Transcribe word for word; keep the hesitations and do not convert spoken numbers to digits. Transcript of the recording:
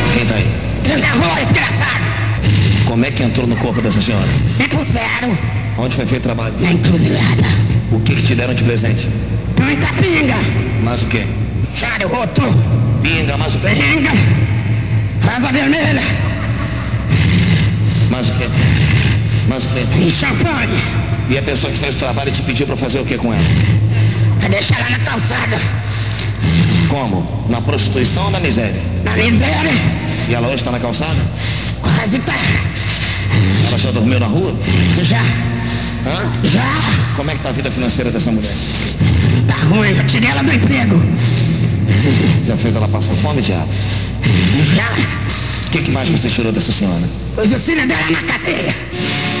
Quem tá aí? Tranca a rua, desgraçado. Como é que entrou no corpo dessa senhora? Me puseram Onde foi feito o trabalho? na encruzilhada. O que que te deram de presente? Muita pinga. Mais o quê? Charuto. Pinga, mais o quê? Pinga. Rosa vermelha. Mais o quê? Mais o quê? E champanhe. E a pessoa que fez o trabalho te pediu pra fazer o que com ela? Pra deixar lá na calçada. Como? Na prostituição ou na miséria? Na miséria. E ela hoje tá na calçada? Quase tá. Ela já dormiu na rua? Já. Hã? Já. Como é que tá a vida financeira dessa mulher? Tá ruim, eu tirei ela do emprego. Já fez ela passar fome, diabo? Já. O que que mais você tirou dessa senhora? Pus o filho dela na cadeia.